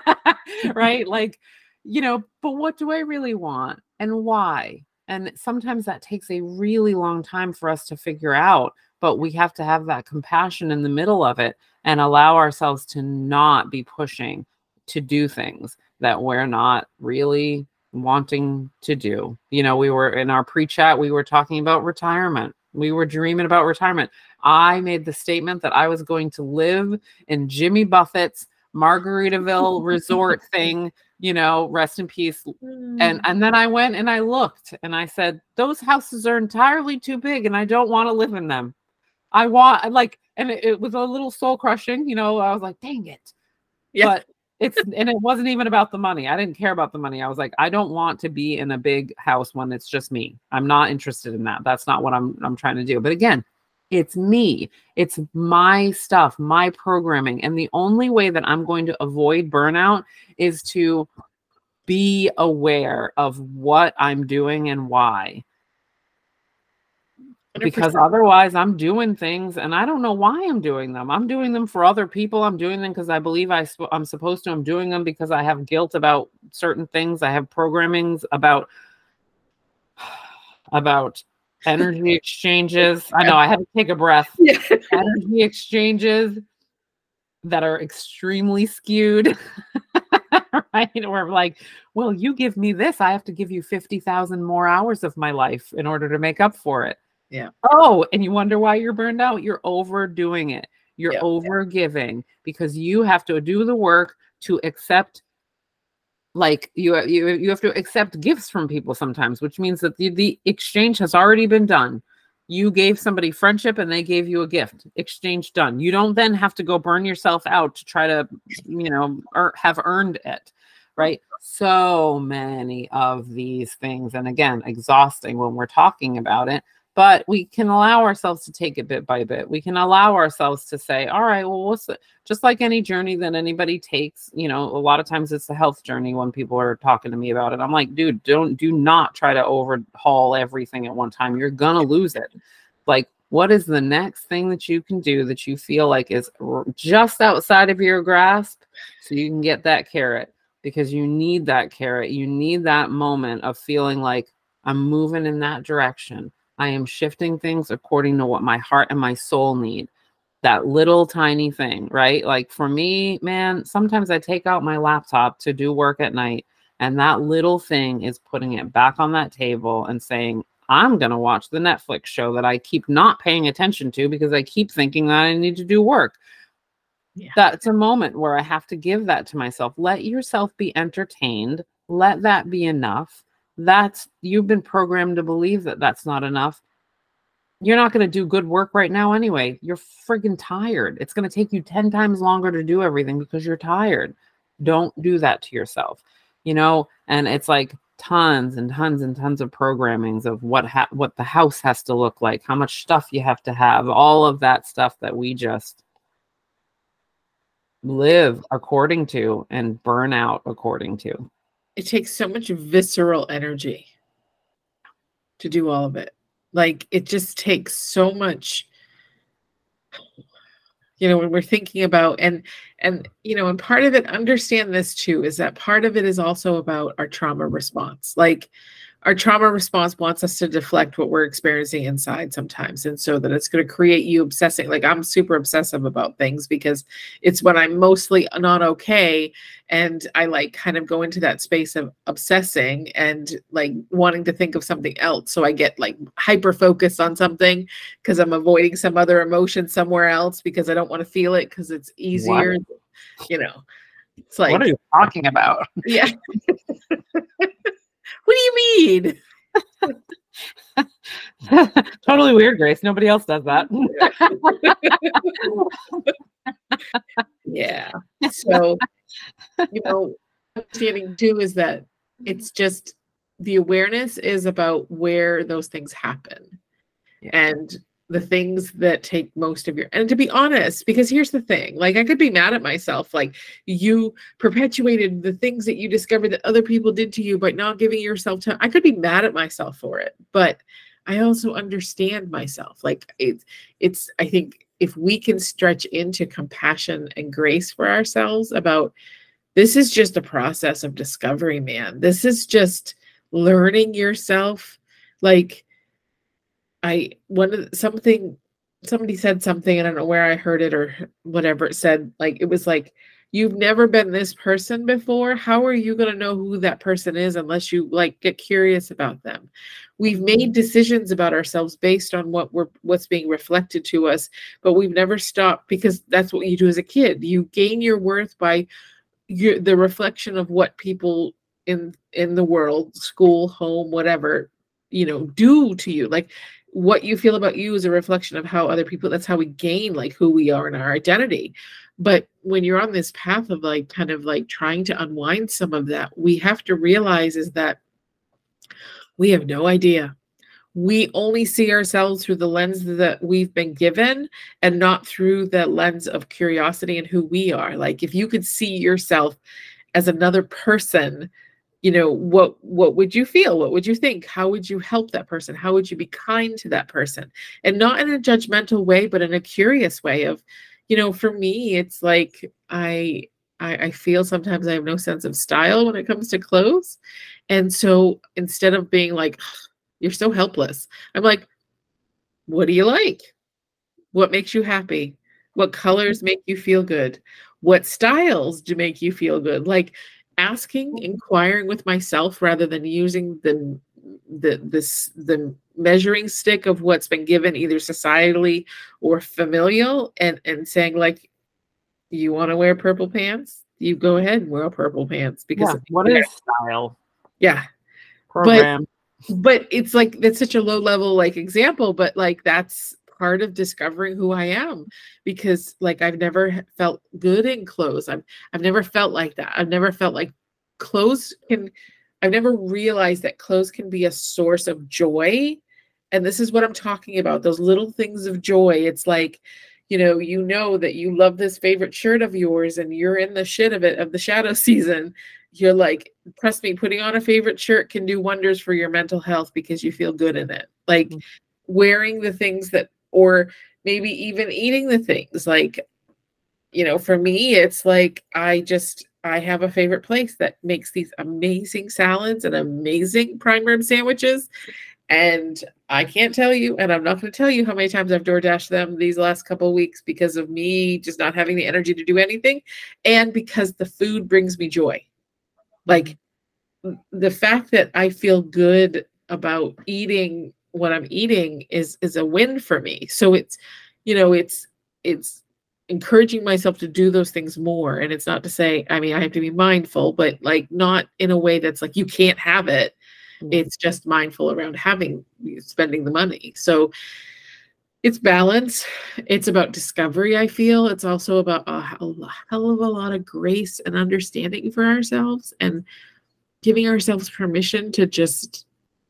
Speaker 1: Right? Like, you know, but what do I really want and why? And sometimes that takes a really long time for us to figure out, but we have to have that compassion in the middle of it and allow ourselves to not be pushing to do things that we're not really wanting to do. You know, we were in our pre-chat, we were talking about retirement. We were dreaming about retirement. I made the statement that I was going to live in Jimmy Buffett's Margaritaville resort thing, you know, rest in peace. And and then I went and I looked and I said, those houses are entirely too big and I don't want to live in them. I want like, and it, it was a little soul crushing, you know, I was like, dang it. Yeah. But it's, and it wasn't even about the money. I didn't care about the money. I was like, I don't want to be in a big house when it's just me. I'm not interested in that. That's not what I'm, I'm trying to do. But again, it's me. It's my stuff, my programming. And the only way that I'm going to avoid burnout is to be aware of what I'm doing and why. one hundred percent. Because otherwise I'm doing things and I don't know why I'm doing them. I'm doing them for other people. I'm doing them because I believe I sp- I'm supposed to. I'm doing them because I have guilt about certain things. I have programmings about, about energy exchanges. I know I had to take a breath. Yeah. Energy exchanges that are extremely skewed. Right? Or like, well, you give me this, I have to give you fifty thousand more hours of my life in order to make up for it. Yeah. Oh, and you wonder why you're burned out? You're overdoing it. You're yeah, over giving yeah. because you have to do the work to accept, like you, you, you have to accept gifts from people sometimes, which means that the, the exchange has already been done. You gave somebody friendship and they gave you a gift. Exchange done. You don't then have to go burn yourself out to try to, you know, or have earned it. Right? So many of these things. And again, exhausting when we're talking about it. But we can allow ourselves to take it bit by bit. We can allow ourselves to say, all right, well, what's the, just like any journey that anybody takes, you know, a lot of times it's a health journey when people are talking to me about it. I'm like, dude, don't, do not try to overhaul everything at one time. You're going to lose it. Like, what is the next thing that you can do that you feel like is just outside of your grasp so you can get that carrot? Because you need that carrot. You need that moment of feeling like I'm moving in that direction. I am shifting things according to what my heart and my soul need. That little tiny thing, right? Like for me, man, sometimes I take out my laptop to do work at night, and that little thing is putting it back on that table and saying, I'm going to watch the Netflix show that I keep not paying attention to because I keep thinking that I need to do work. Yeah. That's a moment where I have to give that to myself. Let yourself be entertained. Let that be enough. that's, you've been programmed to believe that that's not enough. You're not going to do good work right now anyway. You're friggin' tired. It's going to take you ten times longer to do everything because you're tired. Don't do that to yourself, you know? And it's like tons and tons and tons of programmings of what ha- what the house has to look like, how much stuff you have to have, all of that stuff that we just live according to and burn out according to.
Speaker 2: It takes so much visceral energy to do all of it. Like, it just takes so much, you know, when we're thinking about, and, and, you know, and part of it, understand this too, is that part of it is also about our trauma response. Like, our trauma response wants us to deflect what we're experiencing inside sometimes. And so that it's going to create you obsessing. Like, I'm super obsessive about things because it's when I'm mostly not okay. And I like kind of go into that space of obsessing and like wanting to think of something else. So I get like hyper focused on something because I'm avoiding some other emotion somewhere else because I don't want to feel it because it's easier. What? You know, it's like,
Speaker 1: what are you talking about?
Speaker 2: Yeah. What do you mean?
Speaker 1: Totally weird, Grace. Nobody else does that.
Speaker 2: Yeah. So, you know, understanding too is that it's just the awareness is about where those things happen. Yeah. And the things that take most of your, and to be honest, because here's the thing, like I could be mad at myself, like you perpetuated the things that you discovered that other people did to you by not giving yourself time. I could be mad at myself for it, but I also understand myself. Like it's, it's, I think if we can stretch into compassion and grace for ourselves about, this is just a process of discovery, man. This is just learning yourself. Like, I one of the, something somebody said something, I don't know where I heard it or whatever it said, like it was like, you've never been this person before. How are you going to know who that person is unless you like get curious about them? We've made decisions about ourselves based on what we're what's being reflected to us, but we've never stopped, because that's what you do as a kid. You gain your worth by your, the reflection of what people in in the world, school, home, whatever, you know, do to you. Like what you feel about you is a reflection of how other people, that's how we gain like who we are and our identity. But when you're on this path of like kind of like trying to unwind some of that, we have to realize is that we have no idea. We only see ourselves through the lens that we've been given and not through the lens of curiosity and who we are. Like if you could see yourself as another person, you know, what, what would you feel? What would you think? How would you help that person? How would you be kind to that person? And not in a judgmental way, but in a curious way of, you know, for me, it's like, I, I, I feel sometimes I have no sense of style when it comes to clothes. And so instead of being like, you're so helpless, I'm like, what do you like? What makes you happy? What colors make you feel good? What styles do make you feel good? Like, asking, inquiring with myself rather than using the the this the measuring stick of what's been given either societally or familial, and and saying like, you want to wear purple pants, you go ahead and wear purple pants, because
Speaker 1: yeah, what is style?
Speaker 2: Yeah,
Speaker 1: program.
Speaker 2: But, but it's like that's such a low level like example, but like that's part of discovering who I am, because like I've never felt good in clothes. I've I've never felt like that. I've never felt like clothes can, I've never realized that clothes can be a source of joy. And this is what I'm talking about, those little things of joy. It's like, you know, you know that you love this favorite shirt of yours and you're in the shit of it, of the shadow season. You're like, trust me, putting on a favorite shirt can do wonders for your mental health because you feel good in it. Like mm-hmm. wearing the things that, or maybe even eating the things like, you know, for me, it's like, I just, I have a favorite place that makes these amazing salads and amazing prime rib sandwiches. And I can't tell you, and I'm not going to tell you how many times I've DoorDashed them these last couple of weeks because of me just not having the energy to do anything. And because the food brings me joy. Like the fact that I feel good about eating what I'm eating is, is a win for me. So it's, you know, it's, it's encouraging myself to do those things more. And it's not to say, I mean, I have to be mindful, but like not in a way that's like, you can't have it. Mm-hmm. It's just mindful around having, spending the money. So it's balance. It's about discovery, I feel. It's also about a hell of a lot of grace and understanding for ourselves and giving ourselves permission to just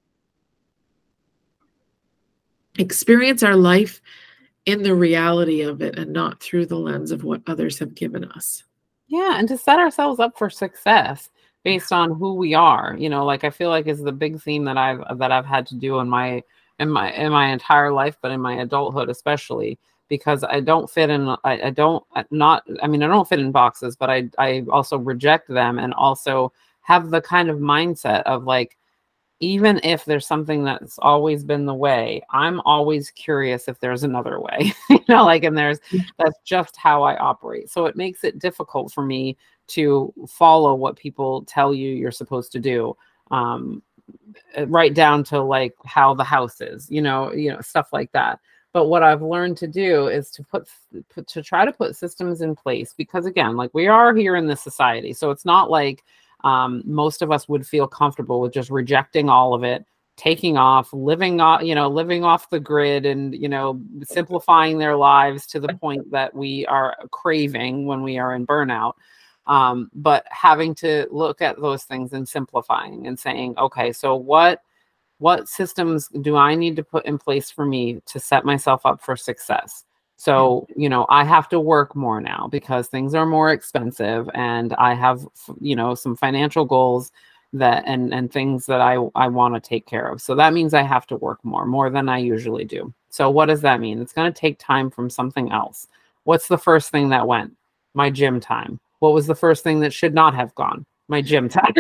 Speaker 2: experience our life in the reality of it and not through the lens of what others have given us.
Speaker 1: Yeah, and to set ourselves up for success based on who we are. You know, like I feel like is the big theme that I've that I've had to do in my in my in my entire life, but in my adulthood especially, because I don't fit in I, I don't not I mean I don't fit in boxes, but I I also reject them and also have the kind of mindset of like, even if there's something that's always been the way, I'm always curious if there's another way, you know, like, and there's, that's just how I operate. So it makes it difficult for me to follow what people tell you you're supposed to do. Um, right down to like how the house is, you know, you know, stuff like that. But what I've learned to do is to put, put to try to put systems in place, because again, like we are here in this society. So it's not like um, most of us would feel comfortable with just rejecting all of it, taking off, living off, you know, living off the grid and, you know, simplifying their lives to the point that we are craving when we are in burnout. Um, but having to look at those things and simplifying and saying, okay, so what, what systems do I need to put in place for me to set myself up for success? So, you know, I have to work more now because things are more expensive and I have, you know, some financial goals that, and, and things that I, I want to take care of. So that means I have to work more, more than I usually do. So what does that mean? It's going to take time from something else. What's the first thing that went? My gym time. What was the first thing that should not have gone? My gym time.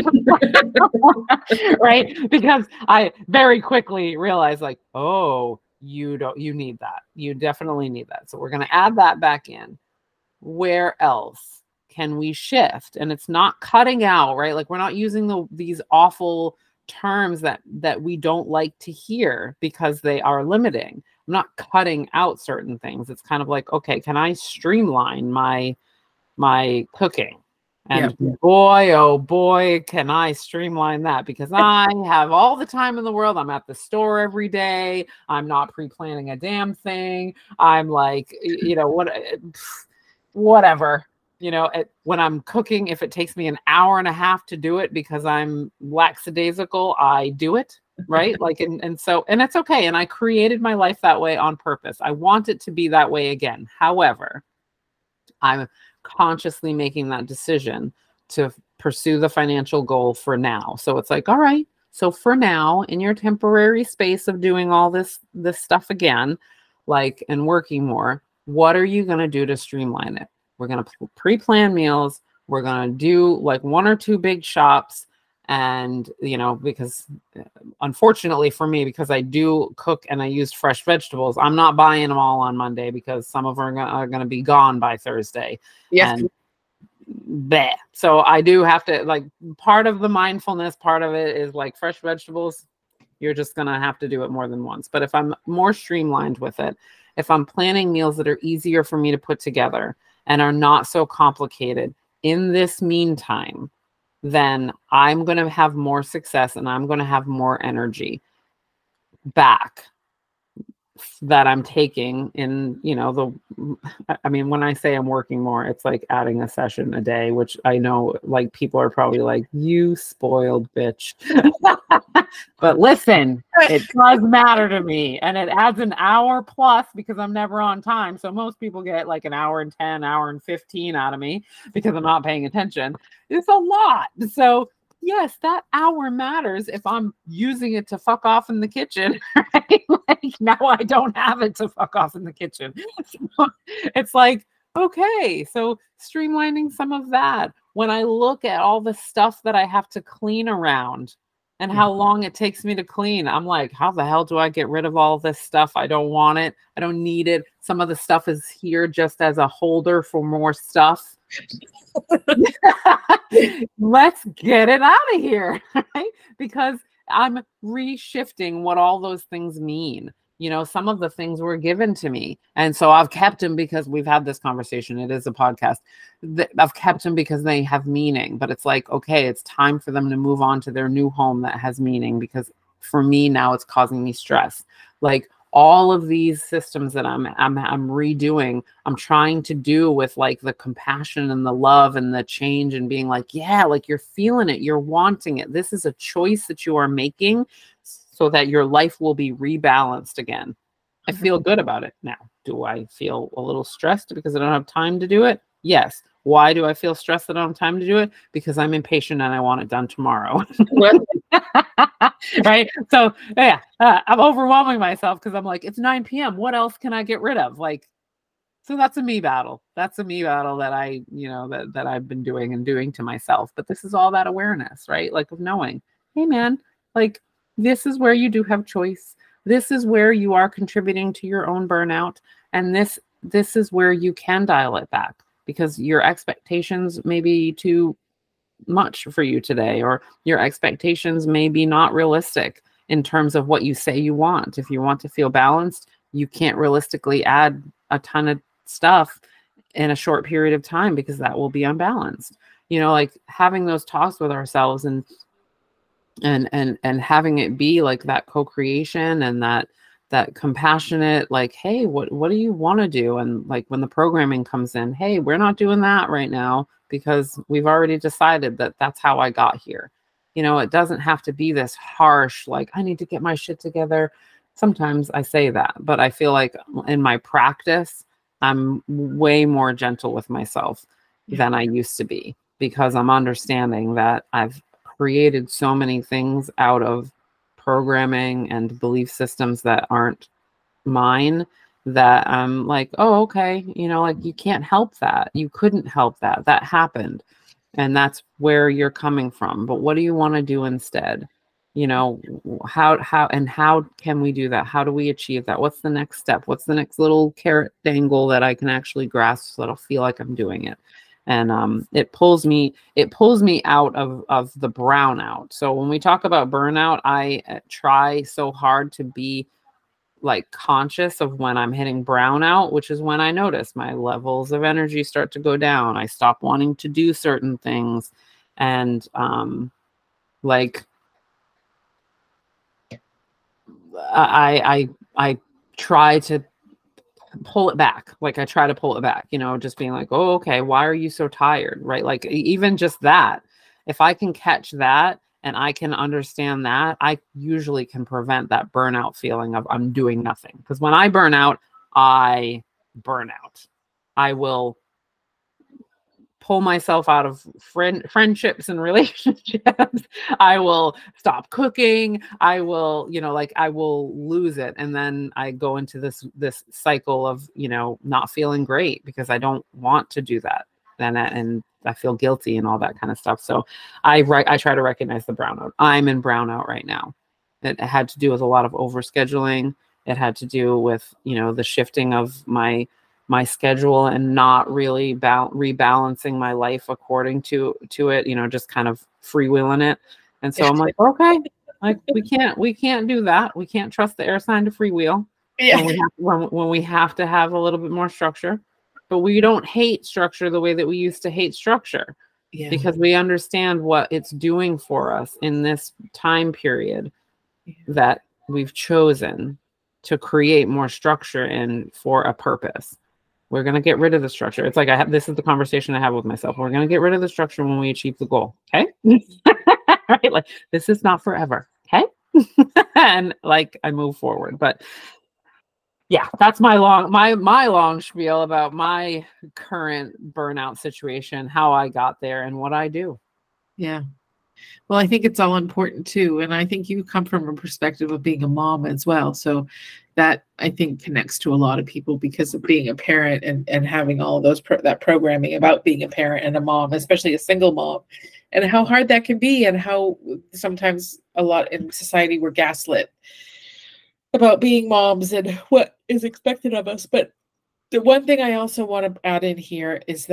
Speaker 1: Right? Because I very quickly realized like, oh, you don't, you need that. You definitely need that. So we're going to add that back in. Where else can we shift? And it's not cutting out, right? Like we're not using the, these awful terms that, that we don't like to hear because they are limiting. I'm not cutting out certain things. It's kind of like, okay, can I streamline my, my cooking? And yep. boy, oh boy, can I streamline that, because I have all the time in the world. I'm at the store every day. I'm not pre-planning a damn thing. I'm like, you know, what, whatever, you know, it, when I'm cooking, if it takes me an hour and a half to do it because I'm lackadaisical, I do it. Right. Like, and, and so, and it's okay. And I created my life that way on purpose. I want it to be that way again. However, I'm consciously making that decision to pursue the financial goal for now. So it's like, all right, so for now, in your temporary space of doing all this, this stuff again, like, and working more, what are you going to do to streamline it? We're going to pre-plan meals. We're going to do like one or two big shops. And, you know, because unfortunately for me, because I do cook and I used fresh vegetables, I'm not buying them all on Monday because some of them are going to be gone by Thursday. Yes. And bleh. So I do have to, like, part of the mindfulness, part of it is like fresh vegetables. You're just going to have to do it more than once. But if I'm more streamlined with it, if I'm planning meals that are easier for me to put together and are not so complicated in this meantime, then I'm going to have more success and I'm going to have more energy back that I'm taking in, you know, the, I mean, when I say I'm working more, it's like adding a session a day, which I know like people are probably like, you spoiled bitch. But listen, it does matter to me. And it adds an hour plus because I'm never on time. So most people get like an hour and ten, hour and fifteen out of me because I'm not paying attention. It's a lot. So yes, that hour matters if I'm using it to fuck off in the kitchen, right? Like now I don't have it to fuck off in the kitchen. So it's like, okay, so streamlining some of that. When I look at all the stuff that I have to clean around and how long it takes me to clean, I'm like, how the hell do I get rid of all this stuff? I don't want it. I don't need it. Some of the stuff is here just as a holder for more stuff. Let's get it out of here, right? Because I'm reshifting what all those things mean. You know, some of the things were given to me. And so I've kept them because we've had this conversation. It is a podcast. I've kept them because they have meaning. But it's like, okay, it's time for them to move on to their new home that has meaning, because for me now it's causing me stress. Like all of these systems that I'm, I'm, I'm redoing, I'm trying to do with like the compassion and the love and the change and being like, yeah, like you're feeling it, you're wanting it. This is a choice that you are making so that your life will be rebalanced again. I feel good about it now. Do I feel a little stressed because I don't have time to do it? Yes. Why do I feel stressed that I don't have time to do it? Because I'm impatient and I want it done tomorrow. Right? So yeah, uh, I'm overwhelming myself because I'm like, it's nine P M What else can I get rid of? Like, so that's a me battle. That's a me battle that I, you know, that, that I've been doing and doing to myself. But this is all that awareness, right? Like of knowing, hey man, like this is where you do have choice. This is where you are contributing to your own burnout. And this, this is where you can dial it back, because your expectations may be too much for you today, or your expectations may be not realistic in terms of what you say you want. If you want to feel balanced, you can't realistically add a ton of stuff in a short period of time, because that will be unbalanced. You know, like having those talks with ourselves and and and and having it be like that co-creation and that that compassionate, like, hey, what what do you want to do? And like when the programming comes in, hey, we're not doing that right now because we've already decided that that's how I got here. You know, it doesn't have to be this harsh, like, I need to get my shit together. Sometimes I say that, but I feel like in my practice, I'm way more gentle with myself yeah. than I used to be, because I'm understanding that I've created so many things out of programming and belief systems that aren't mine, that I'm like, oh, okay, you know, like you can't help that. You couldn't help that. That happened. And that's where you're coming from. But what do you want to do instead? You know, how, how, and how can we do that? How do we achieve that? What's the next step? What's the next little carrot dangle that I can actually grasp so that I'll feel like I'm doing it? And um, it pulls me, it pulls me out of, of the brownout. So when we talk about burnout, I try so hard to be like conscious of when I'm hitting brownout, which is when I notice my levels of energy start to go down. I stop wanting to do certain things. And um, like, I, I, I try to pull it back. Like I try to pull it back, you know, just being like, oh, okay, why are you so tired? Right? Like even just that, if I can catch that and I can understand that, I usually can prevent that burnout feeling of I'm doing nothing. Because when I burn out, I burn out. I will pull myself out of friend friendships and relationships. I will stop cooking. I will, you know, like I will lose it. And then I go into this, this cycle of, you know, not feeling great because I don't want to do that. And, and I feel guilty and all that kind of stuff. So I, I try to recognize the brownout. I'm in brownout right now. It had to do with a lot of overscheduling. It had to do with, you know, the shifting of my my schedule and not really ba- rebalancing my life according to, to it, you know, just kind of freewheeling it. And so I'm like, okay, like we can't, we can't do that. We can't trust the air sign to freewheel yeah. when, we have, when, when we have to have a little bit more structure, but we don't hate structure the way that we used to hate structure yeah. because we understand what it's doing for us in this time period yeah. that we've chosen to create more structure in for a purpose. We're going to get rid of the structure. It's like I have, this is the conversation I have with myself. We're going to get rid of the structure when we achieve the goal. Okay. Right. Like this is not forever. Okay. And like I move forward, but yeah, that's my long, my, my long spiel about my current burnout situation, how I got there and what I do.
Speaker 2: Yeah. Well, I think it's all important too. And I think you come from a perspective of being a mom as well. So that I think connects to a lot of people because of being a parent and, and having all of those, pro- that programming about being a parent and a mom, especially a single mom, and how hard that can be and how sometimes a lot in society we're gaslit about being moms and what is expected of us. But the one thing I also want to add in here is that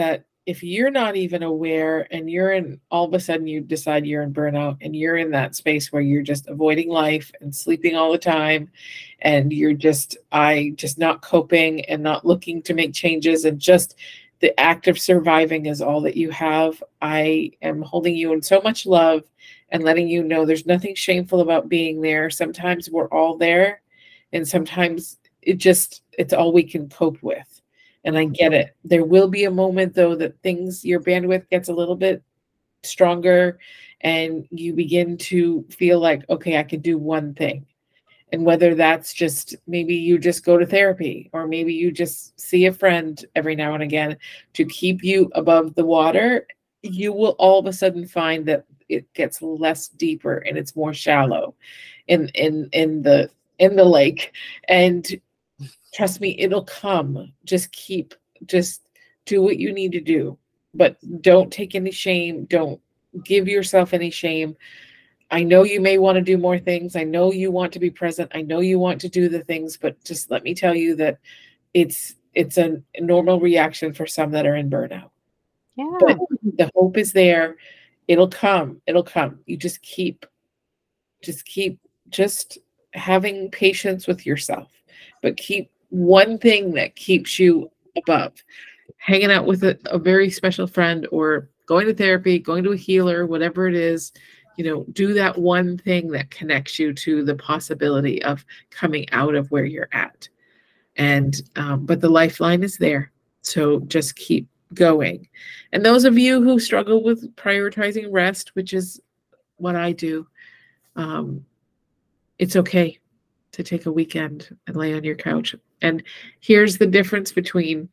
Speaker 2: if you're not even aware and you're in, all of a sudden you decide you're in burnout and you're in that space where you're just avoiding life and sleeping all the time, and you're just, I just not coping and not looking to make changes, and just the act of surviving is all that you have. I am holding you in so much love and letting you know there's nothing shameful about being there. Sometimes we're all there, and sometimes it just, it's all we can cope with. And I get it. There will be a moment, though, that things, your bandwidth gets a little bit stronger and you begin to feel like, okay, I can do one thing. And whether that's just, maybe you just go to therapy, or maybe you just see a friend every now and again to keep you above the water, you will all of a sudden find that it gets less deeper and it's more shallow in, in, in the, in the lake. And trust me, it'll come. Just keep, just do what you need to do, but don't take any shame. Don't give yourself any shame. I know you may want to do more things. I know you want to be present. I know you want to do the things, but just let me tell you that it's, it's a normal reaction for some that are in burnout.
Speaker 1: Yeah.
Speaker 2: But the hope is there. It'll come. It'll come. You just keep, just keep, just having patience with yourself, but keep one thing that keeps you above. Hanging out with a, a very special friend, or going to therapy, going to a healer, whatever it is, you know, do that one thing that connects you to the possibility of coming out of where you're at. And, um, but the lifeline is there. So just keep going. And those of you who struggle with prioritizing rest, which is what I do, um, it's okay to take a weekend and lay on your couch. And here's the difference between,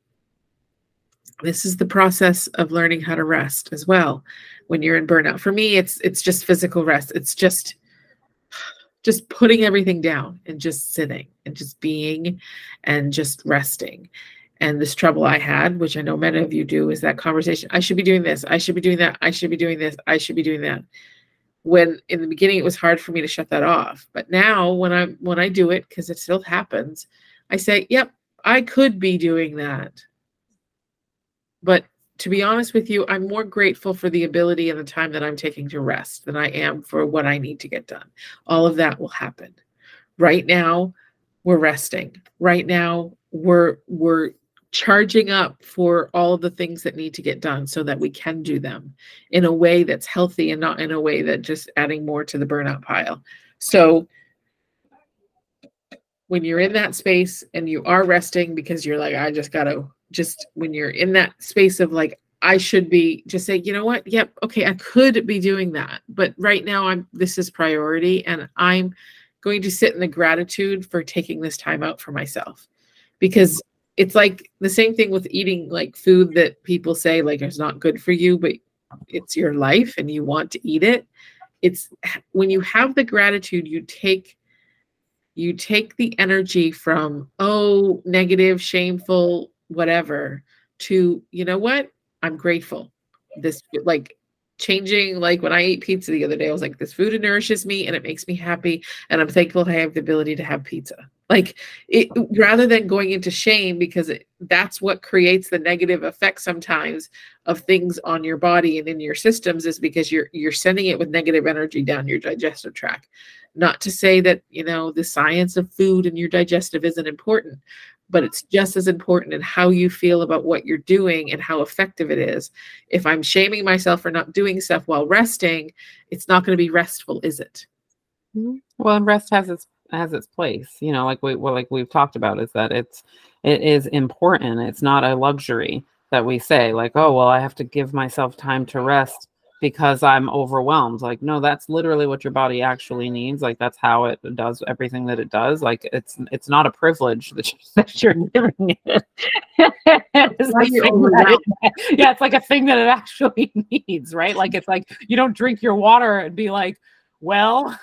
Speaker 2: this is the process of learning how to rest as well when you're in burnout. For me, it's it's just physical rest. It's just just putting everything down and just sitting and just being and just resting. And this trouble I had, which I know many of you do, is that conversation. I should be doing this. I should be doing that. I should be doing this. I should be doing that. When in the beginning, it was hard for me to shut that off. But now when I when I do it, because it still happens, I say, yep, I could be doing that. But to be honest with you, I'm more grateful for the ability and the time that I'm taking to rest than I am for what I need to get done. All of that will happen. Right now, we're resting. Right now, we're we're charging up for all of the things that need to get done so that we can do them in a way that's healthy and not in a way that just adding more to the burnout pile. So when you're in that space and you are resting because you're like, I just gotta, just when you're in that space of like, I should be, just say, you know what? Yep. Okay. I could be doing that, but right now I'm, this is priority, and I'm going to sit in the gratitude for taking this time out for myself, because it's like the same thing with eating like food that people say like is not good for you, but it's your life and you want to eat it. It's when you have the gratitude, you take, you take the energy from, oh, negative, shameful, whatever, to, you know what? I'm grateful. This, like, changing, like when I ate pizza the other day, I was like, this food nourishes me and it makes me happy. And I'm thankful I have the ability to have pizza. Like it, rather than going into shame, because it, that's what creates the negative effect sometimes of things on your body and in your systems, is because you're, you're sending it with negative energy down your digestive tract. Not to say that, you know, the science of food and your digestive isn't important, but it's just as important in how you feel about what you're doing and how effective it is. If I'm shaming myself for not doing stuff while resting, it's not going to be restful, is it?
Speaker 1: Well, and rest has its has its place, you know, like we well, like we've talked about, is that it's it is important. It's not a luxury that we say like, oh, well, I have to give myself time to rest because I'm overwhelmed. Like, no, that's literally what your body actually needs. Like, that's how it does everything that it does. Like, it's it's not a privilege that, you, that you're giving it. It's like it, yeah, it's like a thing that it actually needs, right? Like, it's like you don't drink your water and be like, well,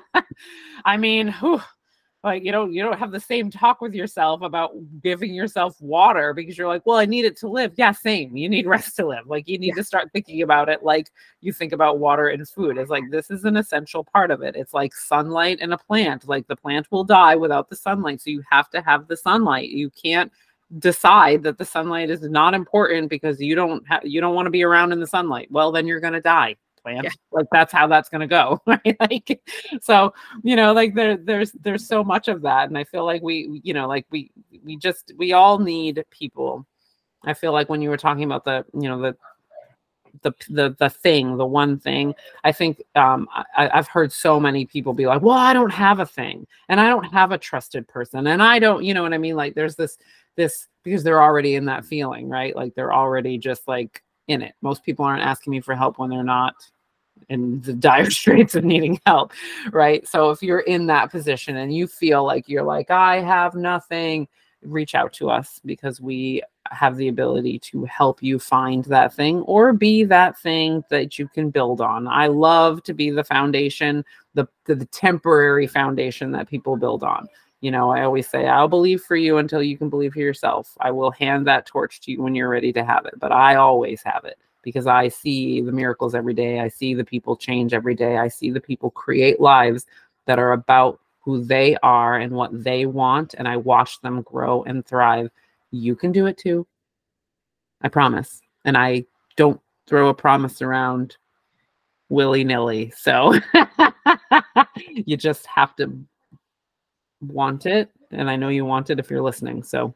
Speaker 1: I mean, whew, like you don't you don't have the same talk with yourself about giving yourself water because you're like, well, I need it to live. Yeah, same. You need rest to live. Like you need yeah. to start thinking about it like you think about water and food. It's like this is an essential part of it. It's like sunlight in a plant. Like the plant will die without the sunlight. So you have to have the sunlight. You can't decide that the sunlight is not important because you don't have, you don't want to be around in the sunlight, well, then you're going to die. Plant. Yeah. Like that's how that's going to go. Right. Like, so, you know, like there, there's, there's so much of that. And I feel like we, you know, like we, we just, we all need people. I feel like when you were talking about the, you know, the, the, the, the thing, the one thing, I think um, I, I've heard so many people be like, well, I don't have a thing and I don't have a trusted person. And I don't, you know what I mean? Like there's this, this, because they're already in that feeling, right? Like they're already just like in it. Most people aren't asking me for help when they're not in the dire straits of needing help, right? So if you're in that position and you feel like you're like, I have nothing, reach out to us because we have the ability to help you find that thing or be that thing that you can build on. I love to be the foundation, the, the, the temporary foundation that people build on. You know, I always say, I'll believe for you until you can believe for yourself. I will hand that torch to you when you're ready to have it. But I always have it because I see the miracles every day. I see the people change every day. I see the people create lives that are about who they are and what they want. And I watch them grow and thrive. You can do it too. I promise. And I don't throw a promise around willy-nilly. So you just have to want it. And I know you want it if you're listening. So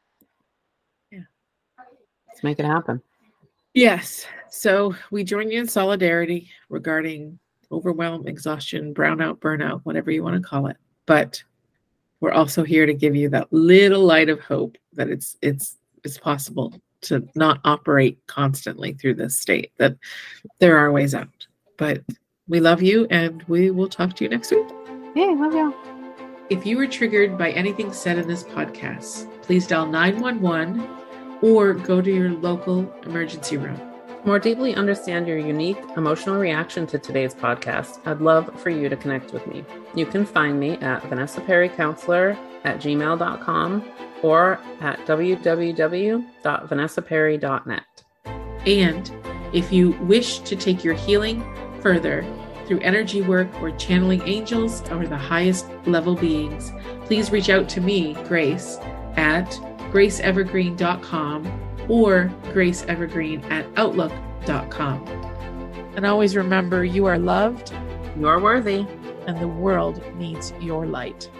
Speaker 1: yeah, let's make it happen.
Speaker 2: Yes. So we join you in solidarity regarding overwhelm, exhaustion, brownout, burnout, whatever you want to call it. But we're also here to give you that little light of hope that it's it's it's possible to not operate constantly through this state, that there are ways out. But we love you and we will talk to you next week.
Speaker 1: Yeah, love you.
Speaker 2: If you were triggered by anything said in this podcast, please dial nine one one or go to your local emergency room.
Speaker 1: To more deeply understand your unique emotional reaction to today's podcast, I'd love for you to connect with me. You can find me at Vanessa Perry Counselor at gmail dot com or at w w w dot vanessa perry dot net.
Speaker 2: And if you wish to take your healing further through energy work or channeling angels or the highest level beings, please reach out to me, Grace, at grace evergreen dot com or grace evergreen at outlook dot com. And always remember, you are loved,
Speaker 1: you're worthy,
Speaker 2: and the world needs your light.